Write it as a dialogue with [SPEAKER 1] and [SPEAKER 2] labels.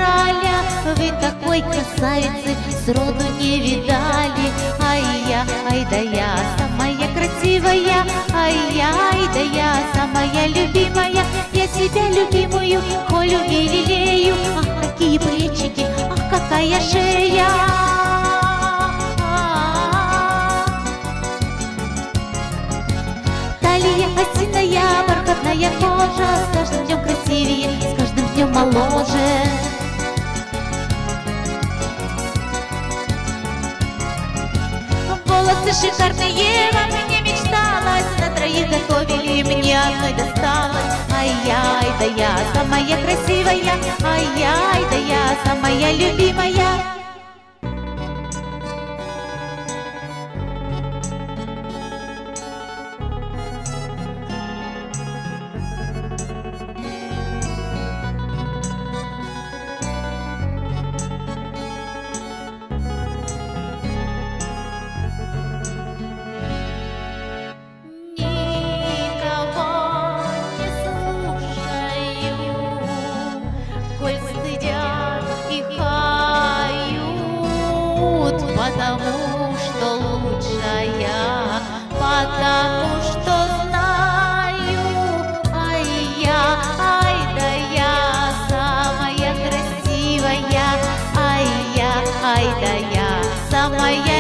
[SPEAKER 1] Галя, вы такой красавицы сроду не видали. Ай-я, ай да я самая красивая, ай-я, ай да я самая любимая. Я себя любимую холю и лелею. Ах, какие плечики, ах, какая шея. Талия осиная, бархатная кожа, с каждым днем красивее, с каждым днем моложе. Волосы шикарные, во мне мечталось, на троих готовили, мне одной досталось. Ай-яй, да я самая красивая, ай-яй, да я самая любимая. Потому что лучшая, потому что знаю, ай-я, ай да я самая красивая, ай-я, ай да я самая